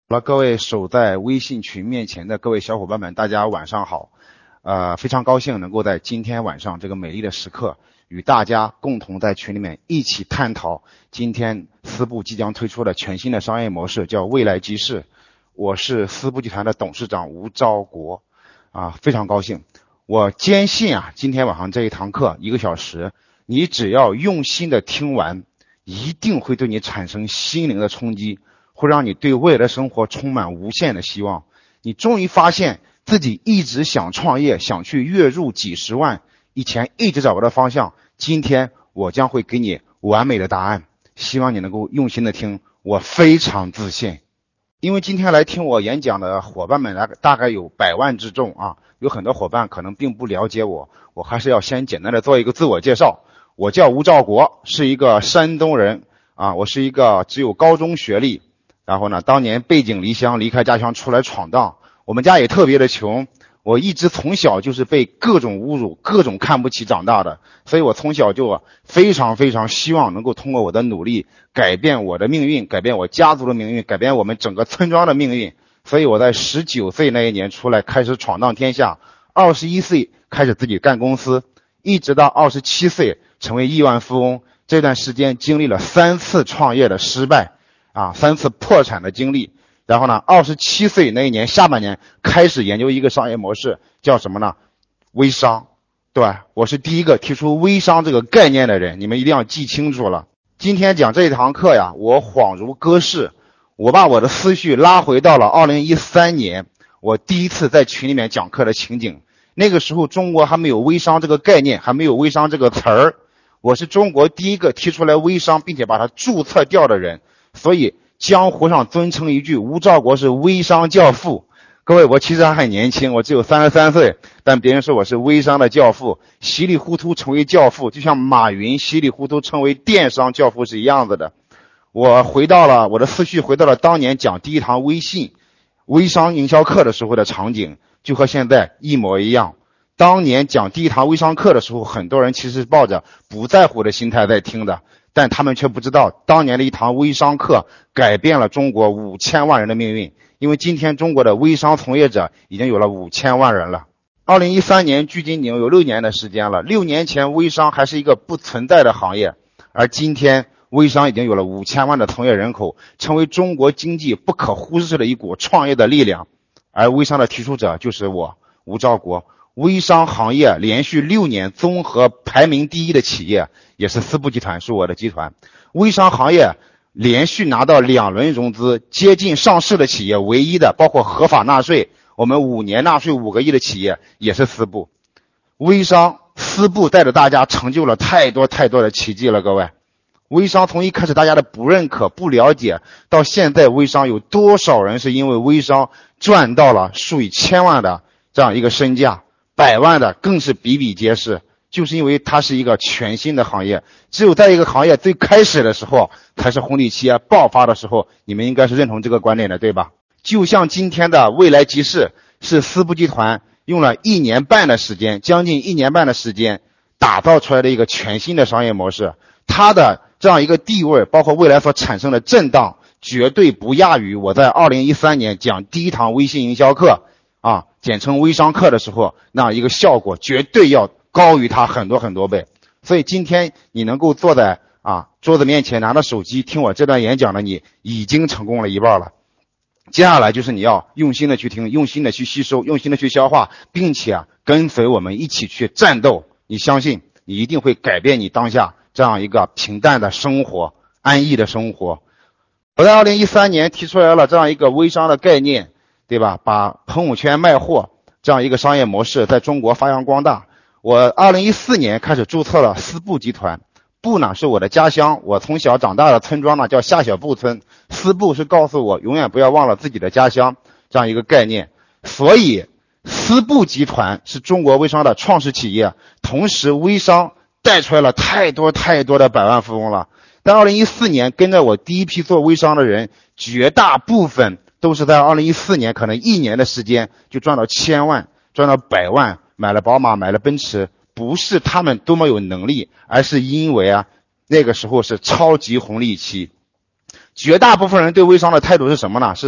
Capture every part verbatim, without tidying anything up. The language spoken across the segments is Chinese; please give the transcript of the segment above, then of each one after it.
好了，各位守在微信群面前的各位小伙伴们，大家晚上好。呃，非常高兴能够在今天晚上这个美丽的时刻，与大家共同在群里面一起探讨今天思布即将推出的全新的商业模式，叫未来集市。我是思布集团的董事长吴昭国，啊，非常高兴。我坚信啊，今天晚上这一堂课一个小时，你只要用心的听完，一定会对你产生心灵的冲击。会让你对未来的生活充满无限的希望。你终于发现自己一直想创业，想去月入几十万，以前一直找不到方向。今天我将会给你完美的答案，希望你能够用心的听，我非常自信。因为今天来听我演讲的伙伴们大概有百万之众啊，有很多伙伴可能并不了解我，我还是要先简单的做一个自我介绍。我叫吴兆国，是一个山东人啊，我是一个只有高中学历，然后呢，当年背井离乡，离开家乡出来闯荡。我们家也特别的穷，我一直从小就是被各种侮辱、各种看不起长大的，所以我从小就非常非常希望能够通过我的努力改变我的命运，改变我家族的命运，改变我们整个村庄的命运。所以我在十九岁那一年出来开始闯荡天下，二十一岁开始自己干公司，一直到二十七岁成为亿万富翁。这段时间经历了三次创业的失败啊，三次破产的经历。然后呢，二十七岁那一年下半年开始研究一个商业模式，叫什么呢？微商，对吧？我是第一个提出微商这个概念的人，你们一定要记清楚了。今天讲这一堂课呀，我恍如隔世，我把我的思绪拉回到了二零一三年，我第一次在群里面讲课的情景。那个时候中国还没有微商这个概念，还没有微商这个词儿。我是中国第一个提出来微商并且把它注册掉的人，所以江湖上尊称一句吴兆国是微商教父。各位，我其实还很年轻，我只有三十三岁，但别人说我是微商的教父，稀里糊涂成为教父，就像马云稀里糊涂成为电商教父是一样子的。我回到了我的思绪回到了当年讲第一堂微信微商营销课的时候的场景，就和现在一模一样。当年讲第一堂微商课的时候，很多人其实抱着不在乎的心态在听的，但他们却不知道当年的一堂微商课改变了中国五千万人的命运。因为今天中国的微商从业者已经有了五千万人了。二零一三年距今已经有六年的时间了，六年前微商还是一个不存在的行业，而今天微商已经有了五千万的从业人口，成为中国经济不可忽视的一股创业的力量。而微商的提出者就是我吴兆国。微商行业连续六年综合排名第一的企业也是思布集团，是我的集团。微商行业连续拿到两轮融资，接近上市的企业唯一的，包括合法纳税，我们五年纳税五个亿的企业也是思布。微商思布带着大家成就了太多太多的奇迹了。各位，微商从一开始大家的不认可不了解，到现在微商有多少人是因为微商赚到了数以千万的这样一个身价，百万的更是比比皆是，就是因为它是一个全新的行业。只有在一个行业最开始的时候才是红利期爆发的时候，你们应该是认同这个观点的，对吧？就像今天的未来集市是思布集团用了一年半的时间，将近一年半的时间打造出来的一个全新的商业模式，它的这样一个地位包括未来所产生的震荡绝对不亚于我在二零一三年讲第一堂微信营销课啊，简称微商课的时候，那一个效果绝对要高于它很多很多倍。所以今天你能够坐在啊桌子面前拿着手机听我这段演讲的你，已经成功了一半了。接下来就是你要用心的去听，用心的去吸收，用心的去消化，并且啊跟随我们一起去战斗。你相信你一定会改变你当下这样一个平淡的生活，安逸的生活。我在二零一三年提出来了这样一个微商的概念，对吧？把朋友圈卖货这样一个商业模式在中国发扬光大。我二零一四年开始注册了思布集团，布呢是我的家乡，我从小长大的村庄呢叫下小布村，思布是告诉我永远不要忘了自己的家乡这样一个概念。所以思布集团是中国微商的创始企业，同时微商带出来了太多太多的百万富翁了。在二零一四年跟着我第一批做微商的人，绝大部分都是在二零一四年可能一年的时间就赚到千万，赚到百万，买了宝马，买了奔驰。不是他们多么有能力，而是因为啊那个时候是超级红利期。绝大部分人对微商的态度是什么呢？是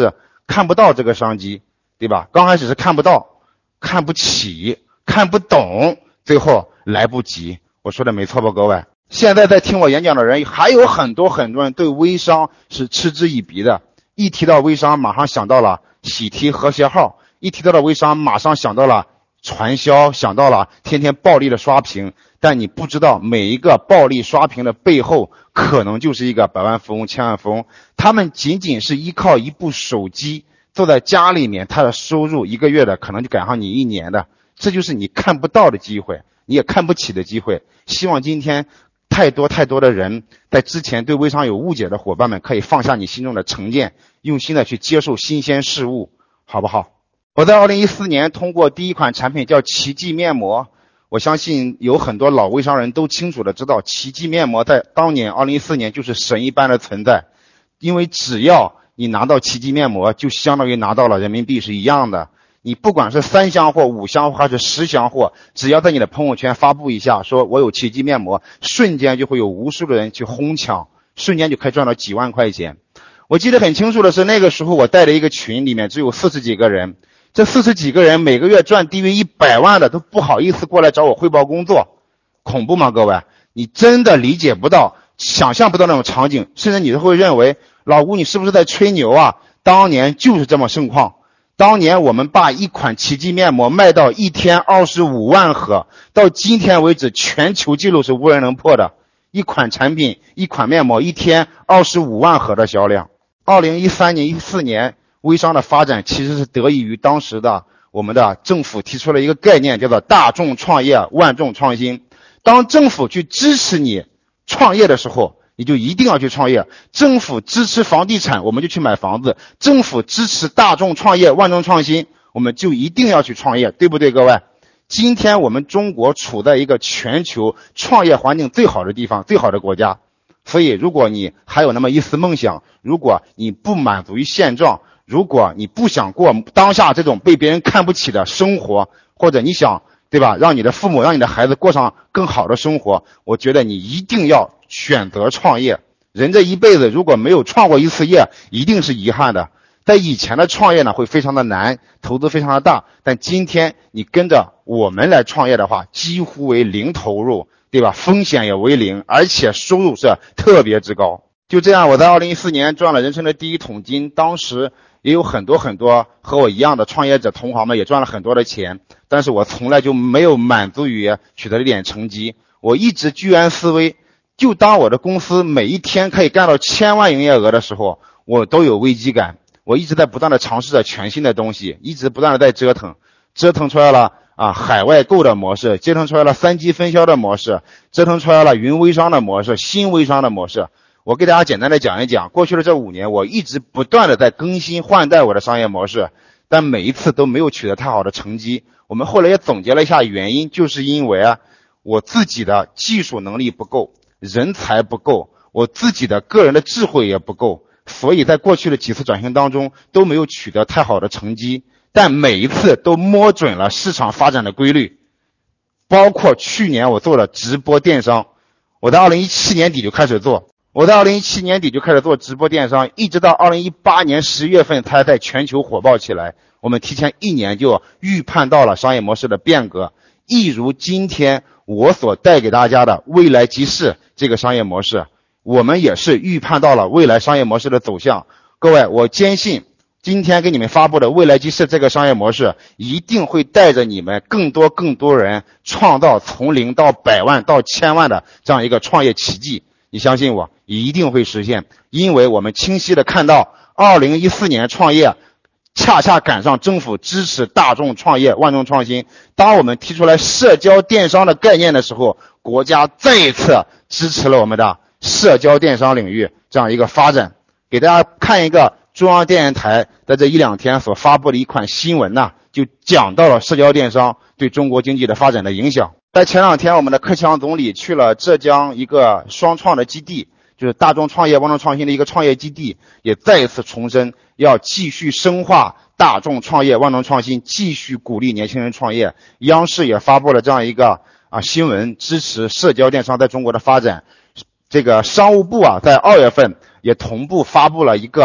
看不到这个商机，对吧？刚开始是看不到，看不起，看不懂，最后来不及。我说的没错吧，各位？现在在听我演讲的人还有很多很多人对微商是嗤之以鼻的，一提到微商马上想到了喜提和谐号，一提到了微商马上想到了传销，想到了天天暴力的刷屏。但你不知道每一个暴力刷屏的背后可能就是一个百万富翁千万富翁，他们仅仅是依靠一部手机坐在家里面，他的收入一个月的可能就赶上你一年的，这就是你看不到的机会，你也看不起的机会。希望今天太多太多的人在之前对微商有误解的伙伴们可以放下你心中的成见，用心的去接受新鲜事物，好不好？我在二零一四年通过第一款产品叫奇迹面膜，我相信有很多老微商人都清楚的知道，奇迹面膜在当年二零一四年就是神一般的存在，因为只要你拿到奇迹面膜，就相当于拿到了人民币是一样的。你不管是三箱货、五箱货还是十箱货，只要在你的朋友圈发布一下，说我有奇迹面膜，瞬间就会有无数的人去哄抢，瞬间就可以赚到几万块钱。我记得很清楚的是，那个时候我带了一个群，里面只有四十几个人，这四十几个人每个月赚低于一百万的都不好意思过来找我汇报工作，恐怖吗？各位，你真的理解不到，想象不到那种场景，甚至你都会认为老吴你是不是在吹牛啊？当年就是这么盛况。当年我们把一款奇迹面膜卖到一天二十五万盒，到今天为止全球纪录是无人能破的。一款产品，一款面膜，一天二十五万盒的销量。二零一三年、一四年，微商的发展其实是得益于当时的我们的政府提出了一个概念，叫做大众创业，万众创新。当政府去支持你创业的时候，你就一定要去创业。政府支持房地产，我们就去买房子；政府支持大众创业，万众创新，我们就一定要去创业，对不对，各位？今天我们中国处在一个全球创业环境最好的地方，最好的国家。所以如果你还有那么一丝梦想，如果你不满足于现状，如果你不想过当下这种被别人看不起的生活，或者你想，对吧，让你的父母让你的孩子过上更好的生活，我觉得你一定要选择创业。人这一辈子如果没有创过一次业，一定是遗憾的。在以前的创业呢会非常的难，投资非常的大，但今天你跟着我们来创业的话，几乎为零投入，对吧？风险也为零，而且收入是特别之高。就这样，我在二零一四年赚了人生的第一桶金，当时也有很多很多和我一样的创业者同行们也赚了很多的钱，但是我从来就没有满足于取得一点成绩，我一直居安思危。就当我的公司每一天可以干到千万营业额的时候，我都有危机感。我一直在不断的尝试着全新的东西，一直不断的在折腾，折腾出来了啊海外购的模式，折腾出来了三级分销的模式，折腾出来了云微商的模式，新微商的模式。我给大家简单的讲一讲，过去的这五年，我一直不断的在更新换代我的商业模式，但每一次都没有取得太好的成绩。我们后来也总结了一下原因，就是因为啊，我自己的技术能力不够，人才不够，我自己的个人的智慧也不够，所以在过去的几次转型当中都没有取得太好的成绩，但每一次都摸准了市场发展的规律。包括去年我做了直播电商，我在二零一七年底就开始做，我在二零一七年底就开始做直播电商，一直到二零一八年十月份才在全球火爆起来。我们提前一年就预判到了商业模式的变革，一如今天我所带给大家的未来集市这个商业模式，我们也是预判到了未来商业模式的走向。各位，我坚信今天给你们发布的未来集市这个商业模式一定会带着你们更多更多人创造从零到百万到千万的这样一个创业奇迹。你相信我，一定会实现，因为我们清晰的看到二零一四年创业恰恰赶上政府支持大众创业，万众创新。当我们提出来社交电商的概念的时候，国家再一次支持了我们的社交电商领域这样一个发展。给大家看一个中央电视台在这一两天所发布的一款新闻呢，就讲到了社交电商对中国经济的发展的影响。在前两天，我们的克强总理去了浙江一个双创的基地，就是大众创业万众创新的一个创业基地，也再一次重申要继续深化大众创业万众创新，继续鼓励年轻人创业。央视也发布了这样一个啊新闻，支持社交电商在中国的发展。这个商务部啊，在二月份也同步发布了一个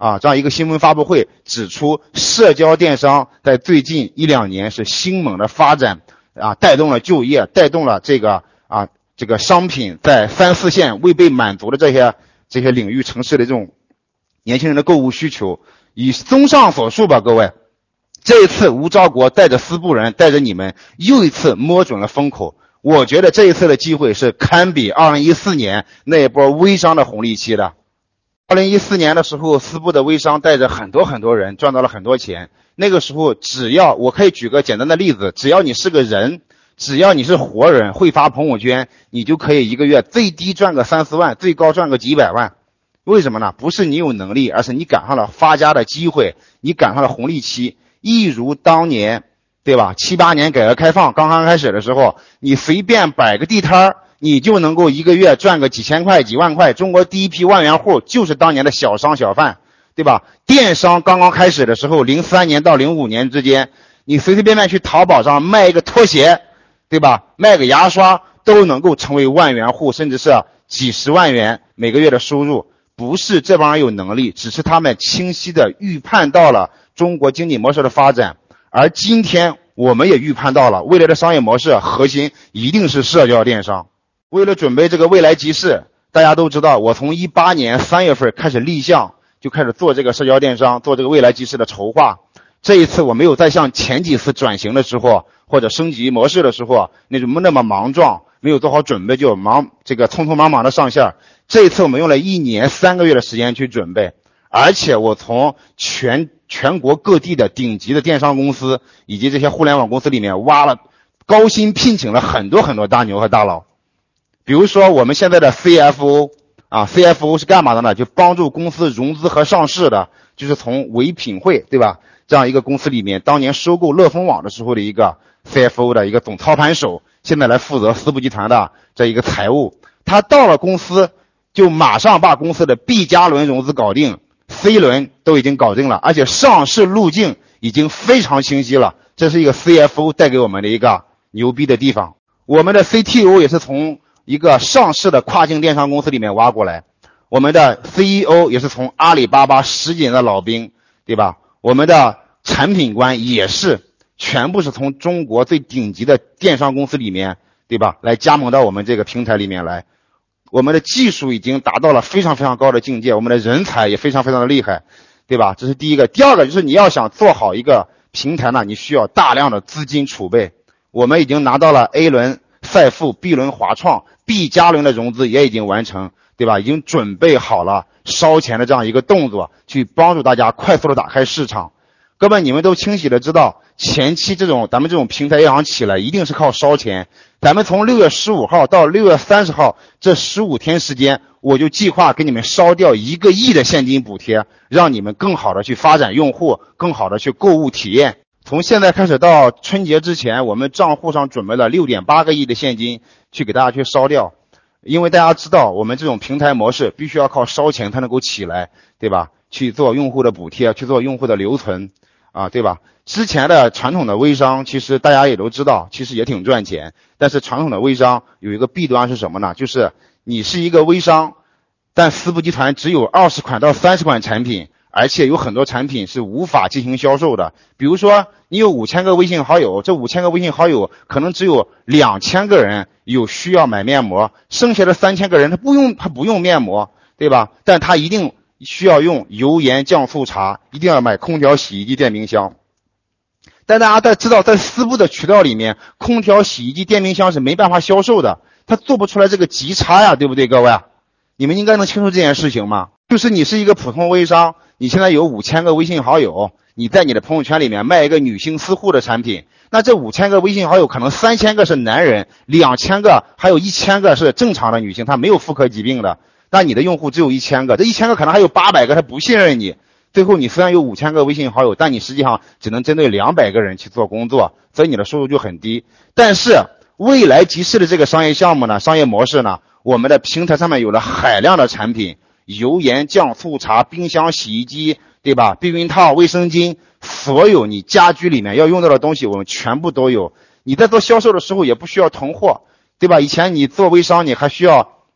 啊，这样一个新闻发布会指出，社交电商在最近一两年是兴猛的发展啊，带动了就业，带动了这个啊这个商品在三四线未被满足的这些这些领域城市的这种年轻人的购物需求。以综上所述吧，各位，这一次吴兆国带着丝布人带着你们又一次摸准了风口。我觉得这一次的机会是堪比二零一四年那一波微商的红利期的。二零一四年的时候，丝布的微商带着很多很多人赚到了很多钱。那个时候，只要我可以举个简单的例子，只要你是个人，只要你是活人，会发朋友圈，你就可以一个月最低赚个三四万，最高赚个几百万。为什么呢？不是你有能力，而是你赶上了发家的机会，你赶上了红利期。一如当年，对吧？七八年改革开放刚刚开始的时候，你随便摆个地摊儿，你就能够一个月赚个几千块、几万块。中国第一批万元户就是当年的小商小贩，对吧？电商刚刚开始的时候，零三年到零五年之间，你随随便便去淘宝上卖一个拖鞋，对吧？卖个牙刷都能够成为万元户，甚至是几十万元每个月的收入。不是这帮人有能力，只是他们清晰的预判到了中国经济模式的发展。而今天我们也预判到了未来的商业模式核心一定是社交电商。为了准备这个未来集市，大家都知道我从一八年三月份开始立项，就开始做这个社交电商，做这个未来集市的筹划。这一次我没有再像前几次转型的时候或者升级模式的时候那种那么莽撞，没有做好准备就忙这个匆匆忙忙的上线。这一次我们用了一年三个月的时间去准备，而且我从全全国各地的顶级的电商公司以及这些互联网公司里面挖了，高薪聘请了很多很多大牛和大佬。比如说我们现在的 C F O 啊 ，C F O 是干嘛的呢？就帮助公司融资和上市的，就是从唯品会，对吧？这样一个公司里面，当年收购乐蜂网的时候的一个 C F O 的一个总操盘手，现在来负责丝布集团的这一个财务。他到了公司，就马上把公司的 B 加轮融资搞定 ，C 轮都已经搞定了，而且上市路径已经非常清晰了。这是一个 C F O 带给我们的一个牛逼的地方。我们的 C T O 也是从一个上市的跨境电商公司里面挖过来，我们的 C E O 也是从阿里巴巴十几年的老兵，对吧？我们的产品官也是全部是从中国最顶级的电商公司里面，对吧？来加盟到我们这个平台里面来。我们的技术已经达到了非常非常高的境界，我们的人才也非常非常的厉害，对吧？这是第一个。第二个就是你要想做好一个平台呢，你需要大量的资金储备。我们已经拿到了 A 轮赛富、B 轮华创、B 加轮的融资也已经完成，对吧？已经准备好了烧钱的这样一个动作，去帮助大家快速的打开市场。各位，你们都清晰的知道，前期这种咱们这种平台要想起来，一定是靠烧钱。咱们从六月十五号到六月三十号这十五天时间，我就计划给你们烧掉一个亿的现金补贴，让你们更好的去发展用户，更好的去购物体验。从现在开始到春节之前，我们账户上准备了 六点八个亿的现金去给大家去烧掉。因为大家知道，我们这种平台模式必须要靠烧钱才能够起来，对吧？去做用户的补贴，去做用户的留存。啊，对吧？之前的传统的微商，其实大家也都知道，其实也挺赚钱。但是传统的微商有一个弊端是什么呢？就是你是一个微商，但丝布集团只有二十款到三十款产品，而且有很多产品是无法进行销售的。比如说，你有五千个微信好友，这五千个微信好友可能只有两千个人有需要买面膜，剩下的三千个人他不用他不用面膜，对吧？但他一定需要用油盐酱醋茶，一定要买空调、洗衣机、电冰箱。但大家在知道，在丝布的渠道里面，空调、洗衣机、电冰箱是没办法销售的，它做不出来这个极差呀，对不对，各位？你们应该能清楚这件事情吗？就是你是一个普通微商，你现在有五千个微信好友，你在你的朋友圈里面卖一个女性私护的产品，那这五千个微信好友可能三千个是男人，两千个还有一千个是正常的女性，她没有妇科疾病的。那你的用户只有一千个，这一千个可能还有八百个他不信任你。最后你虽然有五千个微信好友，但你实际上只能针对两百个人去做工作，所以你的收入就很低。但是未来集市的这个商业项目呢，商业模式呢，我们的平台上面有了海量的产品，油盐酱醋茶、冰箱、洗衣机，对吧？避孕套、卫生巾，所有你家居里面要用到的东西我们全部都有。你在做销售的时候也不需要囤货，对吧？以前你做微商你还需要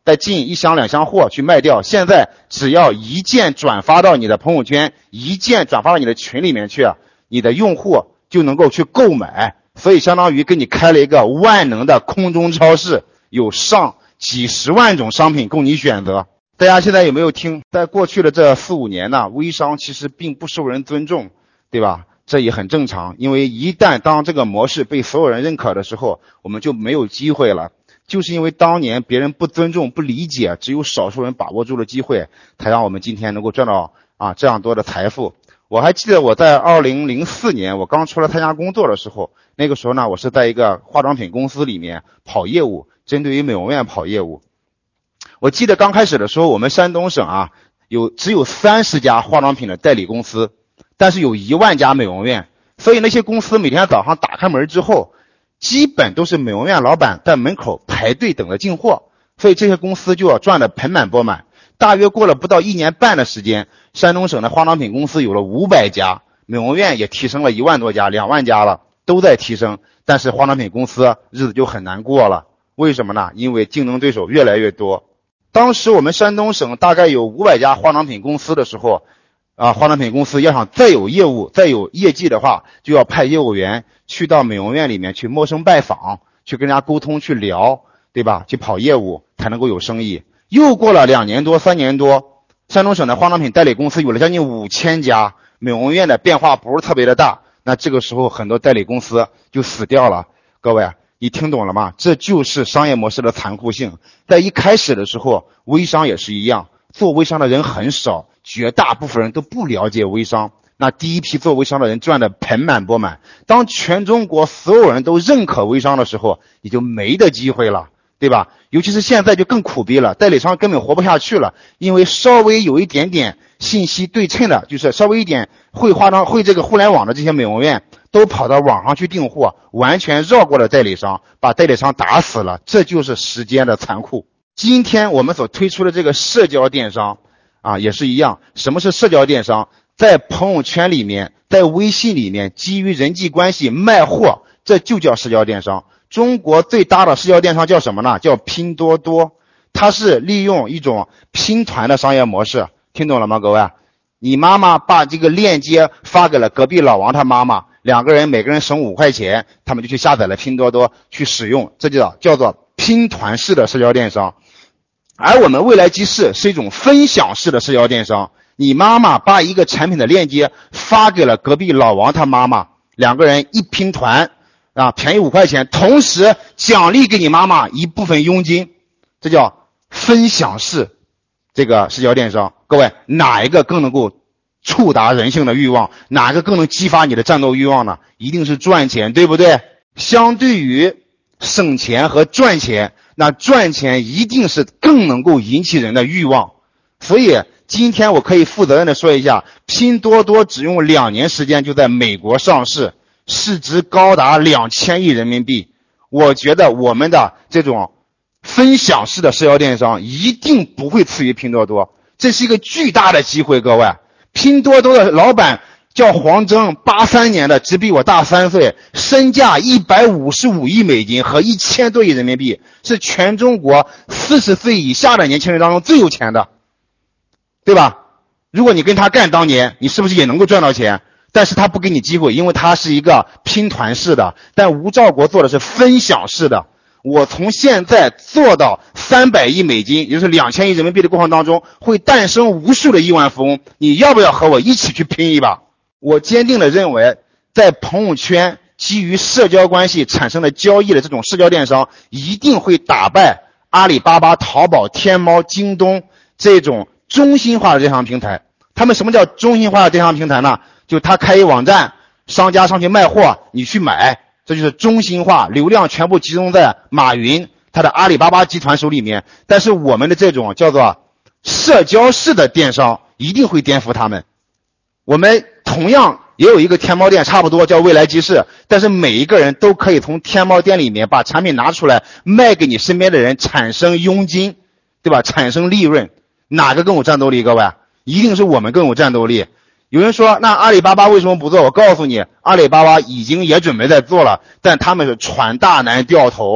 再进一箱两箱货去卖掉，现在只要一键转发到你的朋友圈，一键转发到你的群里面去，你的用户就能够去购买，所以相当于给你开了一个万能的空中超市，有上几十万种商品供你选择。大家现在有没有听？在过去的这四五年呢，微商其实并不受人尊重，对吧？这也很正常，因为一旦当这个模式被所有人认可的时候，我们就没有机会了。就是因为当年别人不尊重、不理解，只有少数人把握住了机会，才让我们今天能够赚到啊这样多的财富。我还记得我在二零零四年我刚出来参加工作的时候，那个时候呢，我是在一个化妆品公司里面跑业务，针对于美容院跑业务。我记得刚开始的时候，我们山东省啊有只有三十家化妆品的代理公司，但是有一万家美容院，所以那些公司每天早上打开门之后，基本都是美容院老板在门口排队等着进货，所以这些公司就要赚得盆满钵满。大约过了不到一年半的时间，山东省的化妆品公司有了五百家，美容院也提升了一万多家，两万家了，都在提升，但是化妆品公司日子就很难过了。为什么呢？因为竞争对手越来越多。当时我们山东省大概有五百家化妆品公司的时候，啊，化妆品公司要想再有业务、再有业绩的话，就要派业务员去到美容院里面去陌生拜访，去跟人家沟通、去聊，对吧？去跑业务才能够有生意。又过了两年多、三年多，山东省的化妆品代理公司有了将近五千家，美容院的变化不是特别的大。那这个时候很多代理公司就死掉了。各位，你听懂了吗？这就是商业模式的残酷性。在一开始的时候，微商也是一样，做微商的人很少，绝大部分人都不了解微商。那第一批做微商的人赚得盆满钵满，当全中国所有人都认可微商的时候，你就没的机会了，对吧？尤其是现在就更苦逼了，代理商根本活不下去了，因为稍微有一点点信息对称的，就是稍微一点会化妆、会这个互联网的这些美容院，都跑到网上去订货，完全绕过了代理商，把代理商打死了。这就是时间的残酷。今天我们所推出的这个社交电商啊，也是一样。什么是社交电商？在朋友圈里面，在微信里面，基于人际关系卖货，这就叫社交电商。中国最大的社交电商叫什么呢？叫拼多多。它是利用一种拼团的商业模式，听懂了吗，各位？你妈妈把这个链接发给了隔壁老王他妈妈，两个人每个人省五块钱，他们就去下载了拼多多去使用，这就叫做拼团式的社交电商。而我们未来集市是一种分享式的社交电商，你妈妈把一个产品的链接发给了隔壁老王他妈妈，两个人一拼团啊，便宜五块钱，同时奖励给你妈妈一部分佣金，这叫分享式这个社交电商。各位，哪一个更能够触达人性的欲望？哪个更能激发你的战斗欲望呢？一定是赚钱，对不对？相对于省钱和赚钱，那赚钱一定是更能够引起人的欲望。所以今天我可以负责任的说一下，拼多多只用两年时间就在美国上市，市值高达两千亿人民币。我觉得我们的这种分享式的社交电商一定不会次于拼多多，这是一个巨大的机会。各位，拼多多的老板叫黄峥，八三年的，只比我大三岁，身价一百五十五亿美金和一千多亿人民币，是全中国四十岁以下的年轻人当中最有钱的，对吧？如果你跟他干当年，你是不是也能够赚到钱？但是他不给你机会，因为他是一个拼团式的，但吴兆国做的是分享式的。我从现在做到三百亿美金，也就是两千亿人民币的过程当中，会诞生无数的亿万富翁。你要不要和我一起去拼一把？我坚定的认为，在朋友圈基于社交关系产生的交易的这种社交电商，一定会打败阿里巴巴、淘宝、天猫、京东这种中心化的电商平台。他们什么叫中心化的电商平台呢？就他开一网站，商家上去卖货，你去买，这就是中心化，流量全部集中在马云他的阿里巴巴集团手里面。但是我们的这种叫做社交式的电商一定会颠覆他们。我们同样也有一个天猫店，差不多叫未来集市，但是每一个人都可以从天猫店里面把产品拿出来卖给你身边的人，产生佣金，对吧？产生利润。哪个更有战斗力？各位，一定是我们更有战斗力。有人说那阿里巴巴为什么不做？我告诉你，阿里巴巴已经也准备在做了，但他们是船大难掉头啊，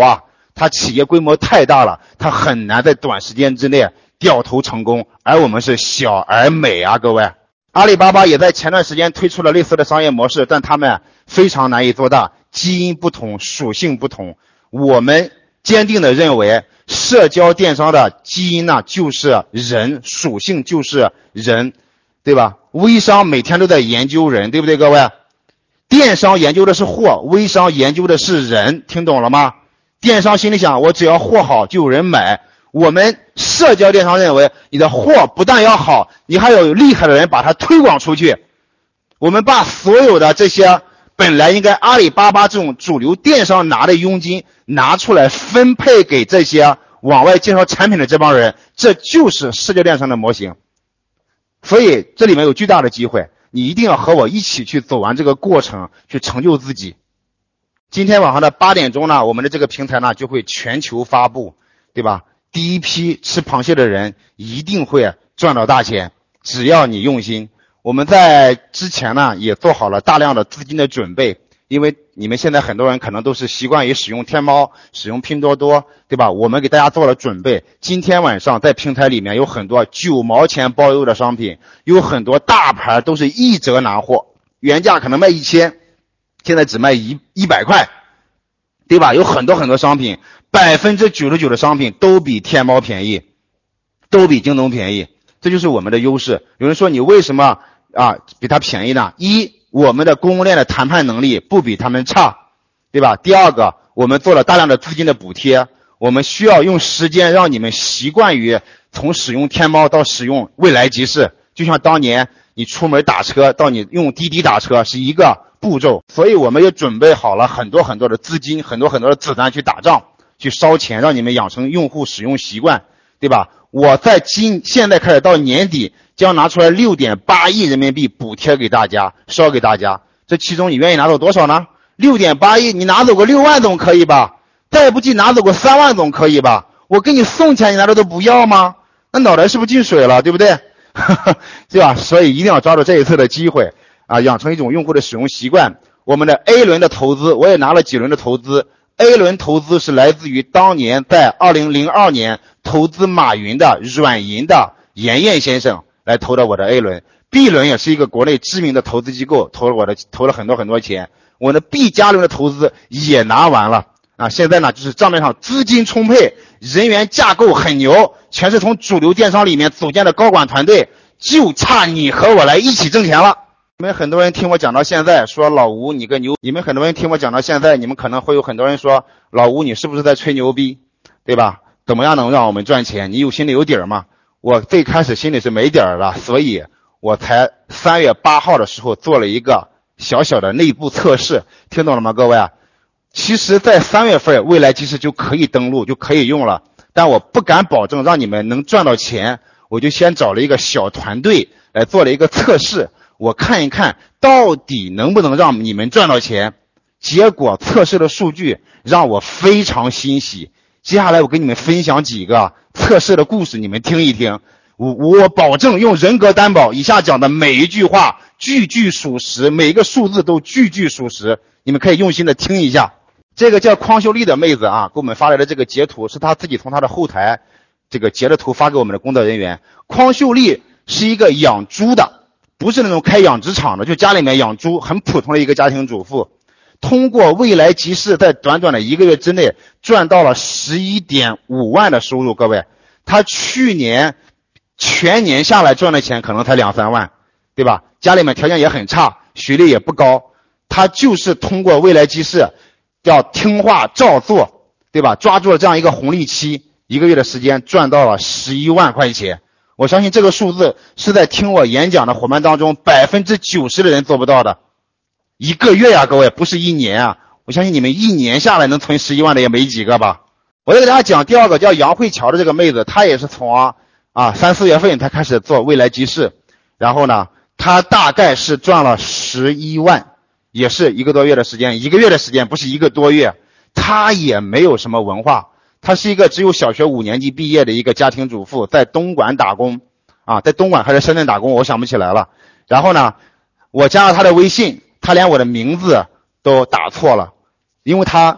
他企业规模太大了，他很难在短时间之内掉头成功，而我们是小而美啊，各位。阿里巴巴也在前段时间推出了类似的商业模式，但他们非常难以做大，基因不同，属性不同。我们坚定的认为，社交电商的基因呢就是人，属性就是人，对吧？微商每天都在研究人，对不对各位？电商研究的是货，微商研究的是人，听懂了吗？电商心里想，我只要货好就有人买。我们社交电商认为，你的货不但要好，你还有厉害的人把它推广出去。我们把所有的这些本来应该阿里巴巴这种主流电商拿的佣金拿出来分配给这些往外介绍产品的这帮人，这就是社交电商的模型。所以这里面有巨大的机会，你一定要和我一起去走完这个过程，去成就自己。今天晚上的八点钟呢，我们的这个平台呢就会全球发布，对吧？第一批吃螃蟹的人一定会赚到大钱，只要你用心。我们在之前呢也做好了大量的资金的准备，因为你们现在很多人可能都是习惯于使用天猫，使用拼多多，对吧？我们给大家做了准备，今天晚上在平台里面有很多九毛钱包邮的商品，有很多大牌都是一折拿货，原价可能卖一千，现在只卖一一百块，对吧？有很多很多商品，百分之九十九的商品都比天猫便宜，都比京东便宜，这就是我们的优势。有人说你为什么啊比它便宜呢？一，我们的供应链的谈判能力不比他们差，对吧？第二个，我们做了大量的资金的补贴，我们需要用时间让你们习惯于从使用天猫到使用未来集市，就像当年你出门打车到你用滴滴打车是一个步骤，所以我们也准备好了很多很多的资金，很多很多的子弹去打仗，去烧钱，让你们养成用户使用习惯，对吧？我在今现在开始到年底将拿出来 六点八亿人民币补贴给大家，烧给大家。这其中你愿意拿走多少呢？ 六点八亿，你拿走个六万总可以吧？再不济拿走个三万总可以吧？我给你送钱，你难道都不要吗？那脑袋是不是进水了，对不对？对吧？所以一定要抓住这一次的机会啊，养成一种用户的使用习惯。我们的 A 轮的投资，我也拿了几轮的投资。A 轮投资是来自于当年在二零零二年投资马云的软银的严燕先生来投的我的 A 轮。B 轮也是一个国内知名的投资机构投了我的投了很多很多钱。我的 B 加轮的投资也拿完了啊，现在呢就是账面上资金充沛，人员架构很牛，全是从主流电商里面组建的高管团队，就差你和我来一起挣钱了。你们很多人听我讲到现在说老吴你个牛，你们很多人听我讲到现在，你们可能会有很多人说老吴你是不是在吹牛逼，对吧？怎么样能让我们赚钱？你有心里有底儿吗？我最开始心里是没底儿的，所以我才三月八号的时候做了一个小小的内部测试，听懂了吗各位？其实在三月份未来集市就可以登录，就可以用了，但我不敢保证让你们能赚到钱，我就先找了一个小团队来做了一个测试，我看一看到底能不能让你们赚到钱。结果测试的数据让我非常欣喜，接下来我跟你们分享几个测试的故事，你们听一听。我我保证用人格担保，以下讲的每一句话句句属实，每一个数字都句句属实，你们可以用心的听一下。这个叫匡秀丽的妹子啊，给我们发来的这个截图是她自己从她的后台这个截的图发给我们的工作人员。匡秀丽是一个养猪的，不是那种开养殖场的，就家里面养猪，很普通的一个家庭主妇。通过未来集市在短短的一个月之内赚到了 十一点五万的收入，各位，她去年全年下来赚的钱可能才两三万，对吧？家里面条件也很差，学历也不高，她就是通过未来集市要听话照做，对吧？抓住了这样一个红利期，一个月的时间赚到了十一万块钱。我相信这个数字是在听我演讲的伙伴当中 百分之九十 的人做不到的。一个月呀，各位，不是一年啊！我相信你们一年下来能存十一万的也没几个吧。我再给大家讲第二个，叫杨慧乔的这个妹子，她也是从啊啊三四月份她开始做未来集市，然后呢，她大概是赚了十一万，也是一个多月的时间，一个月的时间，不是一个多月。她也没有什么文化，她是一个只有小学五年级毕业的一个家庭主妇，在东莞打工啊，在东莞还是深圳打工，我想不起来了。然后呢，我加了她的微信，她连我的名字都打错了，因为她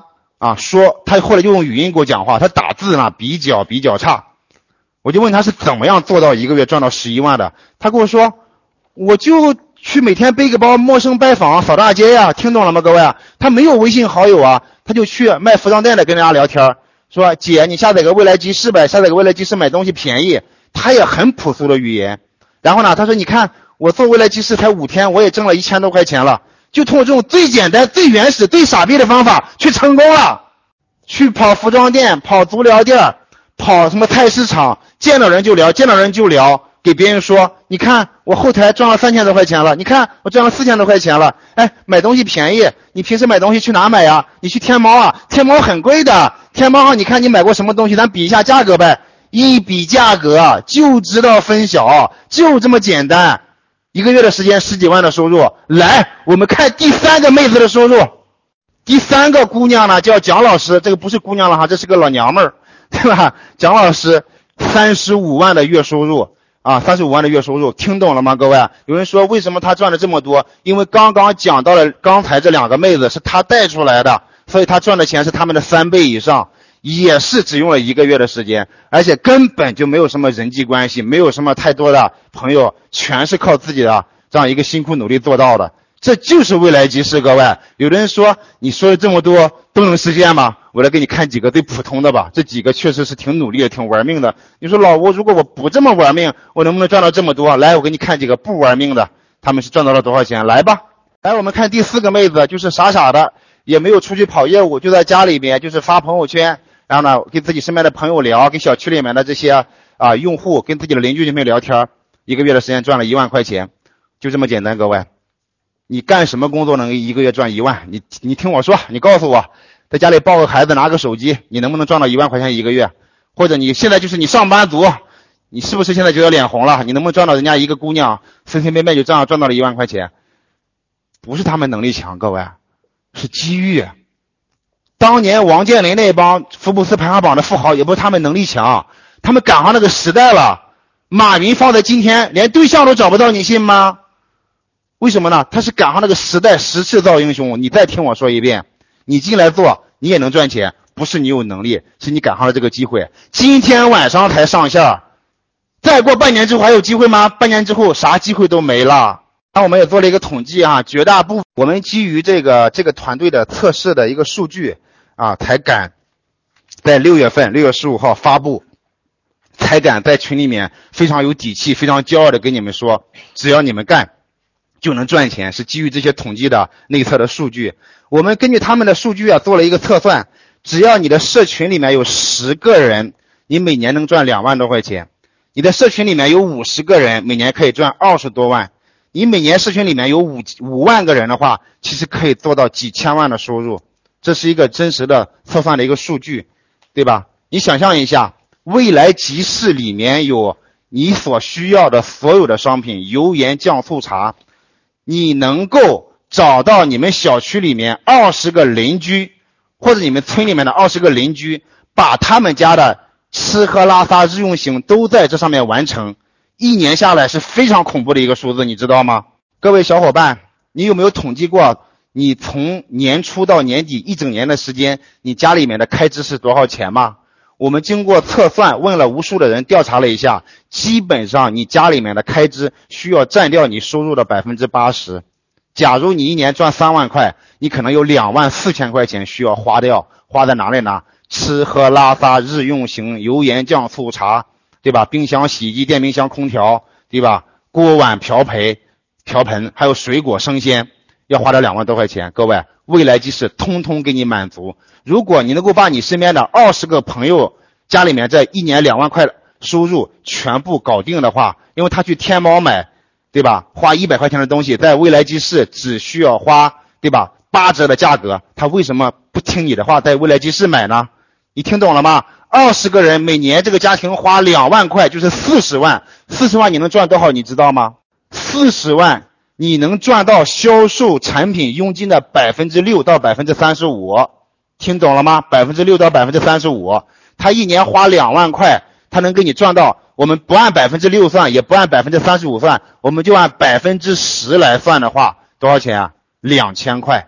啊，说他后来就用语音给我讲话，他打字呢比较比较差。我就问他是怎么样做到一个月赚到十一万的，他跟我说，我就去每天背个包，陌生拜访，扫大街呀，听懂了吗，各位？他没有微信好友啊，他就去卖服装店的跟人家聊天，说姐，你下载个未来集市呗，下载个未来集市买东西便宜。他也很朴素的语言。然后呢，他说，你看我做未来集市才五天，我也挣了一千多块钱了，就通过这种最简单、最原始、最傻逼的方法去成功了。去跑服装店，跑足疗店，跑什么菜市场，见到人就聊，见到人就聊，给别人说，你看我后台赚了三千多块钱了，你看我赚了四千多块钱了。哎，买东西便宜，你平时买东西去哪买呀？你去天猫啊，天猫很贵的，天猫上你看你买过什么东西，咱比一下价格呗。一比价格就知道分晓，就这么简单。一个月的时间十几万的收入。来，我们看第三个妹子的收入。第三个姑娘呢叫蒋老师，这个不是姑娘了哈，这是个老娘们儿，对吧？蒋老师三十五万的月收入啊，三十五万的月收入，听懂了吗，各位？有人说为什么他赚了这么多？因为刚刚讲到了刚才这两个妹子是他带出来的，所以他赚的钱是他们的三倍以上，也是只用了一个月的时间，而且根本就没有什么人际关系，没有什么太多的朋友，全是靠自己的这样一个辛苦努力做到的。这就是未来集市，各位。有的人说你说的这么多都能实现吗？我来给你看几个最普通的吧，这几个确实是挺努力的，挺玩命的。你说老吴，如果我不这么玩命，我能不能赚到这么多？来，我给你看几个不玩命的，他们是赚到了多少钱？来吧。来，我们看第四个妹子，就是傻傻的，也没有出去跑业务，就在家里面就是发朋友圈，然后呢跟自己身边的朋友聊，跟小区里面的这些啊用户，跟自己的邻居这边聊天，一个月的时间赚了一万块钱，就这么简单，各位。你干什么工作能一个月赚一万？你你听我说，你告诉我，在家里抱个孩子，拿个手机，你能不能赚到一万块钱一个月？或者你现在就是你上班族，你是不是现在觉得脸红了？你能不能赚到人家一个姑娘随随便便就这样赚到了一万块钱？不是他们能力强，各位，是机遇。当年王健林那帮福布斯排行榜的富豪，也不是他们能力强，他们赶上那个时代了。马云放在今天连对象都找不到，你信吗？为什么呢？他是赶上那个时代，时势造英雄。你再听我说一遍，你进来做你也能赚钱，不是你有能力，是你赶上了这个机会。今天晚上才上线，再过半年之后还有机会吗？半年之后啥机会都没了。那我们也做了一个统计啊，绝大部分我们基于这个这个团队的测试的一个数据啊，才敢在六月份六月十五号发布，才敢在群里面非常有底气非常骄傲的跟你们说，只要你们干就能赚钱，是基于这些统计的内测的数据。我们根据他们的数据啊做了一个测算，只要你的社群里面有十个人，你每年能赚两万多块钱。你的社群里面有五十个人，每年可以赚二十多万。你每年社群里面有五五万个人的话，其实可以做到几千万的收入。这是一个真实的测算的一个数据，对吧？你想象一下，未来集市里面有你所需要的所有的商品，油盐酱醋茶，你能够找到你们小区里面二十个邻居，或者你们村里面的二十个邻居，把他们家的吃喝拉撒日用行都在这上面完成，一年下来是非常恐怖的一个数字，你知道吗？各位小伙伴，你有没有统计过，你从年初到年底一整年的时间，你家里面的开支是多少钱吗？我们经过测算，问了无数的人，调查了一下，基本上你家里面的开支需要占掉你收入的 百分之八十。 假如你一年赚三万块，你可能有两万四千块钱需要花掉，花在哪里呢？吃喝拉撒日用行，油盐酱醋茶，对吧？冰箱洗衣机电冰箱空调，对吧？锅碗瓢盆瓢盆还有水果生鲜，要花掉两万多块钱。各位，未来集市通通给你满足。如果你能够把你身边的二十个朋友家里面这一年两万块收入全部搞定的话，因为他去天猫买，对吧？花一百块钱的东西，在未来集市只需要花，对吧？八折的价格，他为什么不听你的话在未来集市买呢？你听懂了吗？二十个人每年这个家庭花两万块，就是四十万。四十万你能赚多少你知道吗？四十万你能赚到销售产品佣金的 百分之六 到 百分之三十五。听懂了吗？ 百分之六 到 百分之三十五。他一年花两万块，他能给你赚到，我们不按 百分之六 算，也不按 百分之三十五 算，我们就按 百分之十 来算的话，多少钱啊？两千块。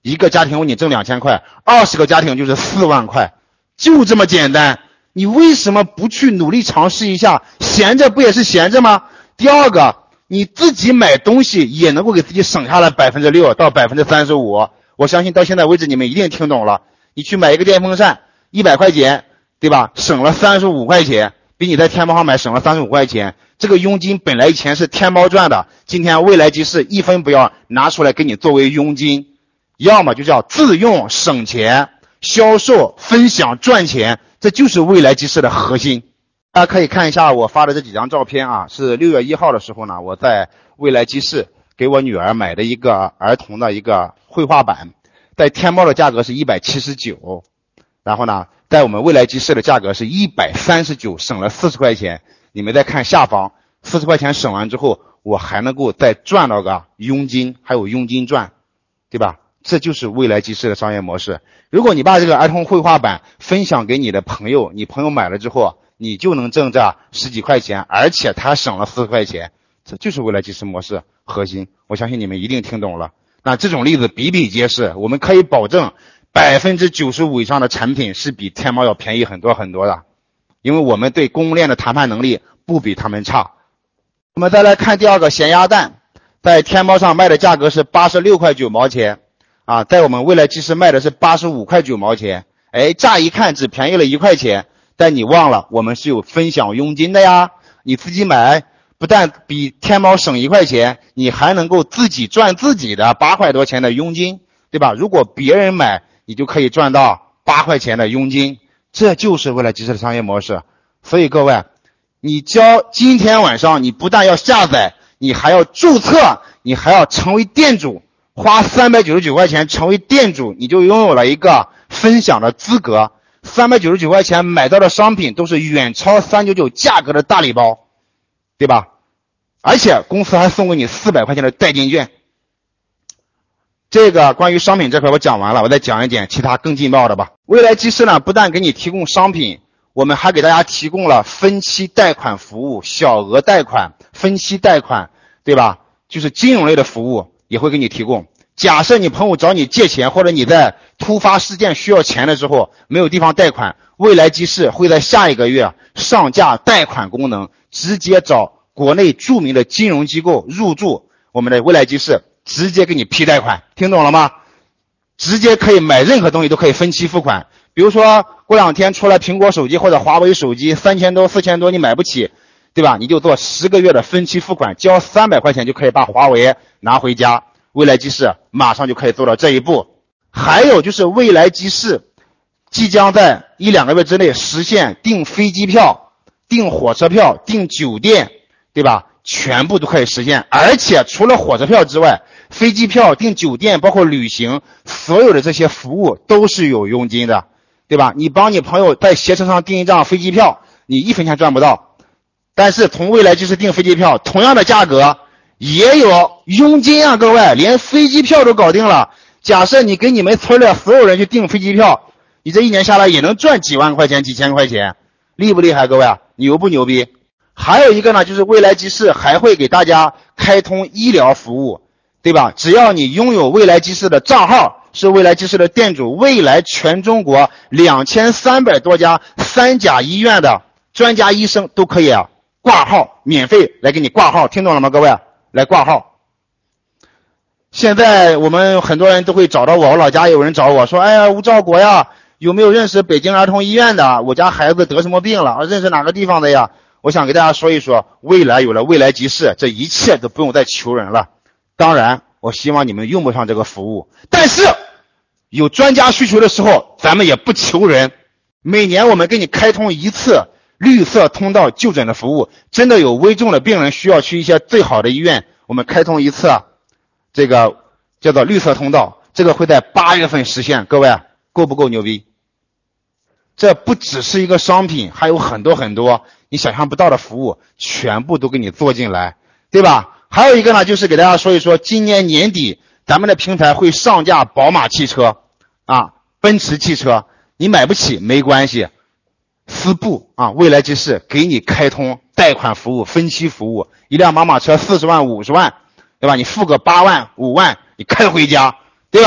一个家庭为你挣两千块，二十个家庭就是四万块，就这么简单。你为什么不去努力尝试一下？闲着不也是闲着吗？第二个，你自己买东西也能够给自己省下来百分之六到百分之三十五。我相信到现在为止你们一定听懂了。你去买一个电风扇，一百块钱，对吧？省了三十五块钱，比你在天猫上买省了三十五块钱。这个佣金本来以前是天猫赚的，今天未来集市一分不要拿出来给你作为佣金，要么就叫自用省钱，销售分享赚钱，这就是未来集市的核心。大家可以看一下我发的这几张照片啊，是六月一号的时候呢，我在未来集市给我女儿买的一个儿童的一个绘画板，在天猫的价格是一百七十九，然后呢，在我们未来集市的价格是一百三十九，省了四十块钱。你们再看下方，四十块钱省完之后，我还能够再赚到个佣金，还有佣金赚，对吧？这就是未来集市的商业模式。如果你把这个儿童绘画板分享给你的朋友，你朋友买了之后，你就能挣这十几块钱，而且他省了四十块钱，这就是未来集市模式核心。我相信你们一定听懂了。那这种例子比比皆是，我们可以保证百分之九十五以上的产品是比天猫要便宜很多很多的，因为我们对供应链的谈判能力不比他们差。我们再来看第二个咸鸭蛋，在天猫上卖的价格是八十六块九毛钱啊，在我们未来集市卖的是八十五块九毛钱。哎，乍一看只便宜了一块钱，但你忘了我们是有分享佣金的呀。你自己买不但比天猫省一块钱，你还能够自己赚自己的八块多钱的佣金，对吧？如果别人买，你就可以赚到八块钱的佣金，这就是未来集市的商业模式。所以各位，你交今天晚上你不但要下载，你还要注册，你还要成为店主，花三百九十九块钱成为店主，你就拥有了一个分享的资格。三百九十九块钱买到的商品都是远超三百九十九价格的大礼包，对吧？而且公司还送给你四百块钱的代金券。这个关于商品这块我讲完了，我再讲一点其他更劲爆的吧。未来集市呢，不但给你提供商品，我们还给大家提供了分期贷款服务，小额贷款、分期贷款，对吧？就是金融类的服务也会给你提供。假设你朋友找你借钱，或者你在突发事件需要钱的时候没有地方贷款，未来集市会在下一个月上架贷款功能，直接找国内著名的金融机构入驻我们的未来集市，直接给你批贷款。听懂了吗？直接可以买任何东西都可以分期付款。比如说过两天出来苹果手机或者华为手机三千多四千多你买不起，对吧？你就做十个月的分期付款，交三百块钱就可以把华为拿回家。未来集市马上就可以做到这一步。还有就是未来集市即将在一两个月之内实现订飞机票、订火车票、订酒店，对吧？全部都可以实现。而且除了火车票之外，飞机票、订酒店包括旅行，所有的这些服务都是有佣金的，对吧？你帮你朋友在携程上订一张飞机票，你一分钱赚不到，但是从未来集市订飞机票同样的价格也有佣金啊，各位，连飞机票都搞定了。假设你给你们村里所有人去订飞机票，你这一年下来也能赚几万块钱、几千块钱，厉不厉害，各位？牛不牛逼？还有一个呢，就是未来集市还会给大家开通医疗服务，对吧？只要你拥有未来集市的账号，是未来集市的店主，未来全中国两千三百多家三甲医院的专家医生都可以啊挂号，免费来给你挂号，听懂了吗，各位？来挂号。现在我们很多人都会找到我，我老家有人找我说，哎呀，吴兆国呀，有没有认识北京儿童医院的？我家孩子得什么病了？认识哪个地方的呀？我想给大家说一说，未来有了未来集市，这一切都不用再求人了。当然，我希望你们用不上这个服务，但是有专家需求的时候，咱们也不求人。每年我们给你开通一次绿色通道就诊的服务，真的有危重的病人需要去一些最好的医院，我们开通一次这个叫做绿色通道，这个会在八月份实现。各位够不够牛逼？这不只是一个商品，还有很多很多你想象不到的服务，全部都给你做进来，对吧？还有一个呢，就是给大家说一说，今年年底咱们的平台会上架宝马汽车啊，奔驰汽车，你买不起没关系，私募啊，未来集市给你开通贷款服务、分期服务，一辆宝马车四十万、五十万，对吧？你付个八万、五万，你开回家，对吧？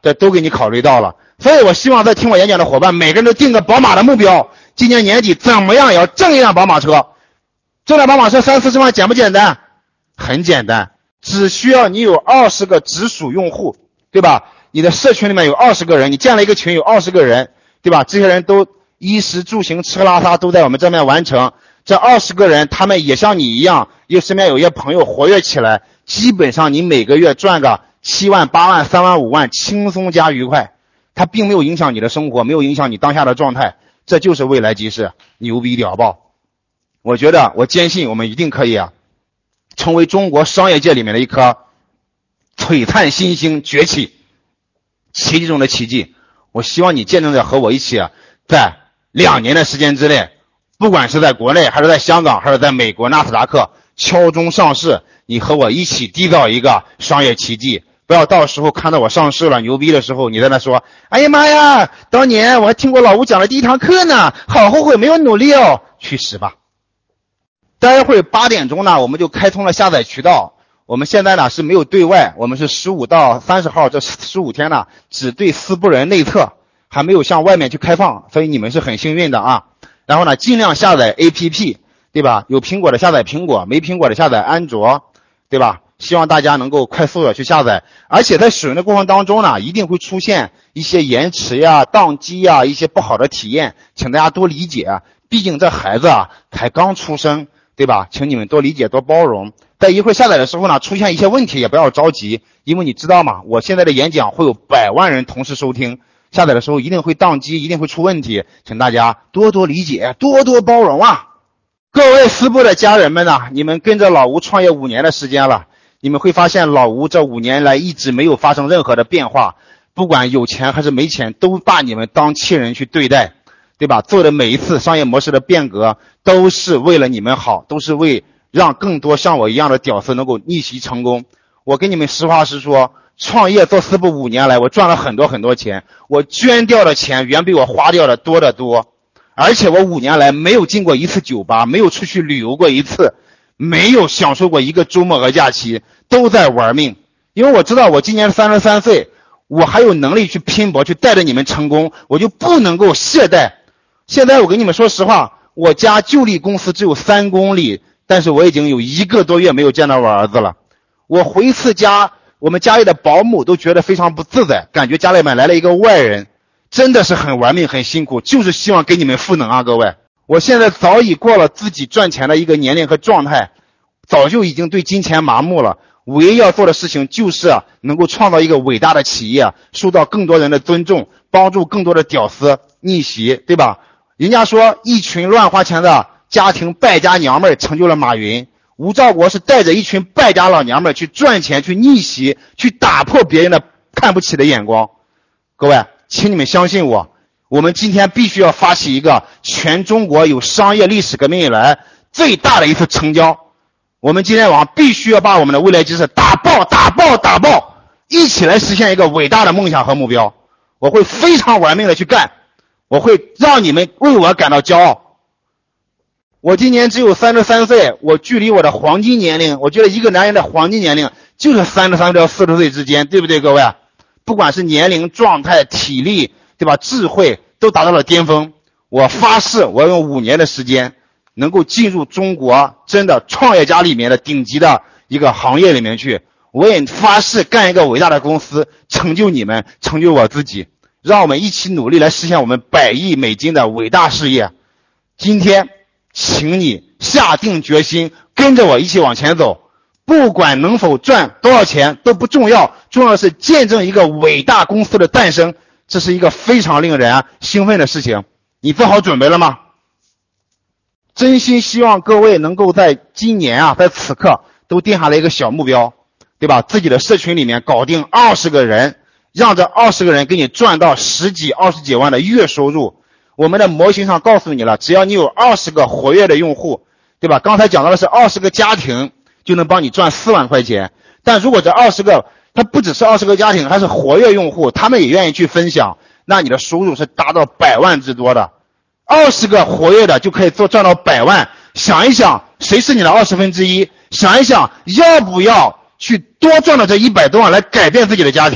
这都给你考虑到了。所以我希望在听我演讲的伙伴，每个人都定个宝马的目标，今年年底怎么样也要挣一辆宝马车。挣辆宝马车三四十万简不简单？很简单，只需要你有二十个直属用户，对吧？你的社群里面有二十个人，你建了一个群有二十个人，对吧？这些人都衣食住行吃喝拉撒都在我们这边完成。这二十个人他们也像你一样，又身边有一些朋友活跃起来，基本上你每个月赚个七万八万三万五万，轻松加愉快。它并没有影响你的生活，没有影响你当下的状态，这就是未来即是牛逼屌爆。我觉得我坚信我们一定可以啊，成为中国商业界里面的一颗璀璨新星崛起，奇迹中的奇迹。我希望你见证着和我一起啊，在两年的时间之内，不管是在国内还是在香港还是在美国纳斯达克敲钟上市，你和我一起缔造一个商业奇迹。不要到时候看到我上市了牛逼的时候，你在那说，哎呀妈呀，当年我还听过老吴讲的第一堂课呢，好后悔没有努力哦。去死吧。待会儿八点钟呢，我们就开通了下载渠道。我们现在呢是没有对外，我们是十五到三十号这十五天呢，只对私部人内测，还没有向外面去开放，所以你们是很幸运的啊。然后呢，尽量下载 A P P， 对吧？有苹果的下载苹果，没苹果的下载安卓，对吧？希望大家能够快速的去下载，而且在使用的过程当中呢，一定会出现一些延迟呀、宕机呀、一些不好的体验，请大家多理解。毕竟这孩子啊才刚出生，对吧？请你们多理解、多包容。在一会儿下载的时候呢，出现一些问题也不要着急，因为你知道吗？我现在的演讲会有百万人同时收听，下载的时候一定会宕机，一定会出问题，请大家多多理解、多多包容啊！各位私部的家人们呢，你们跟着老吴创业五年的时间了。你们会发现老吴这五年来一直没有发生任何的变化，不管有钱还是没钱，都把你们当亲人去对待，对吧？做的每一次商业模式的变革都是为了你们好，都是为让更多像我一样的屌丝能够逆袭成功。我跟你们实话实说，创业做私部五年来，我赚了很多很多钱，我捐掉的钱远比我花掉的多得多，而且我五年来没有进过一次酒吧，没有出去旅游过一次，没有享受过一个周末和假期，都在玩命。因为我知道我今年三十三岁，我还有能力去拼搏，去带着你们成功，我就不能够懈怠。现在我跟你们说实话，我家就离公司只有三公里，但是我已经有一个多月没有见到我儿子了。我回一次家，我们家里的保姆都觉得非常不自在，感觉家里面来了一个外人，真的是很玩命很辛苦，就是希望给你们赋能啊，各位。我现在早已过了自己赚钱的一个年龄和状态，早就已经对金钱麻木了。唯一要做的事情就是啊，能够创造一个伟大的企业，受到更多人的尊重，帮助更多的屌丝逆袭，对吧？人家说一群乱花钱的家庭败家娘们儿成就了马云，吴兆国是带着一群败家老娘们儿去赚钱，去逆袭，去打破别人的看不起的眼光。各位，请你们相信我，我们今天必须要发起一个全中国有商业历史革命以来最大的一次成交。我们今天晚上必须要把我们的未来之势打爆打爆打爆，一起来实现一个伟大的梦想和目标。我会非常玩命的去干，我会让你们为我感到骄傲。我今年只有三十三岁，我距离我的黄金年龄，我觉得一个男人的黄金年龄就是三十三岁到四十岁之间，对不对各位？不管是年龄、状态、体力，对吧？智慧都达到了巅峰。我发誓，我要用五年的时间能够进入中国真的创业家里面的顶级的一个行业里面去。我也发誓干一个伟大的公司，成就你们，成就我自己，让我们一起努力来实现我们百亿美金的伟大事业。今天请你下定决心跟着我一起往前走，不管能否赚多少钱都不重要，重要的是见证一个伟大公司的诞生，这是一个非常令人兴奋的事情。你做好准备了吗？真心希望各位能够在今年啊，在此刻都定下来一个小目标，对吧？自己的社群里面搞定二十个人，让这二十个人给你赚到十几、二十几万的月收入。我们的模型上告诉你了，只要你有二十个活跃的用户，对吧？刚才讲到的是二十个家庭就能帮你赚四万块钱。但如果这二十个，它不只是二十个家庭，还是活跃用户，他们也愿意去分享，那你的收入是达到百万之多的。二十个活跃的就可以做赚到百万。想一想，谁是你的二十分之一？想一想，要不要去多赚到这一百多万来改变自己的家庭？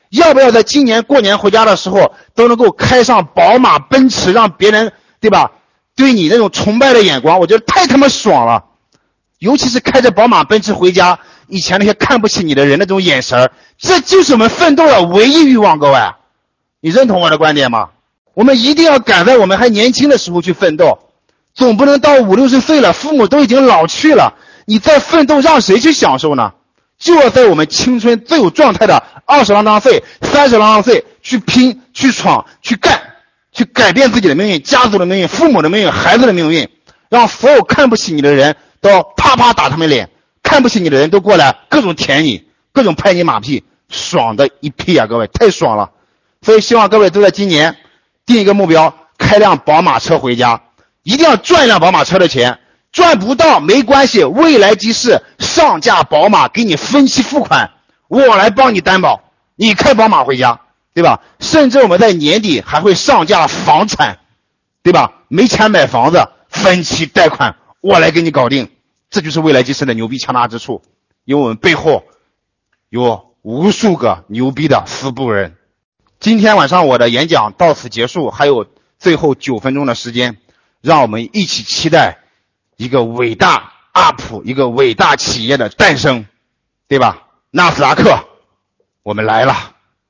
要不要在今年过年回家的时候都能够开上宝马奔驰，让别人对吧对你那种崇拜的眼光，我觉得太他妈爽了。尤其是开着宝马奔驰回家，以前那些看不起你的人那种眼神，这就是我们奋斗的唯一欲望。各位，你认同我的观点吗？我们一定要赶在我们还年轻的时候去奋斗，总不能到五六十岁了，父母都已经老去了，你再奋斗让谁去享受呢？就要在我们青春最有状态的二十郎当岁、三十郎当岁去拼、去闯、去干，去改变自己的命运、家族的命运、父母的命运、孩子的命运，让所有看不起你的人都啪啪打他们脸，看不起你的人都过来各种舔你，各种拍你马屁，爽的一屁啊！各位，太爽了。所以希望各位都在今年定一个目标，开辆宝马车回家，一定要赚一辆宝马车的钱，赚不到没关系，未来即是上架宝马给你分期付款，我来帮你担保，你开宝马回家，对吧？甚至我们在年底还会上架房产，对吧？没钱买房子，分期贷款我来给你搞定，这就是未来即时的牛逼强大之处，因为我们背后有无数个牛逼的私部人。今天晚上我的演讲到此结束，还有最后九分钟的时间，让我们一起期待一个伟大 U P， 一个伟大企业的诞生，对吧？纳斯达克，我们来了。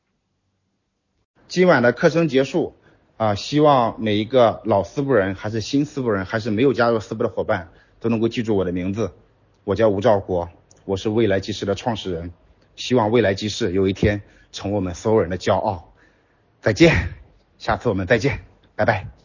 今晚的课程结束啊、呃，希望每一个老私部人，还是新私部人，还是没有加入私部的伙伴，都能够记住我的名字，我叫吴兆国，我是未来集市的创始人，希望未来集市有一天成为我们所有人的骄傲。再见，下次我们再见，拜拜。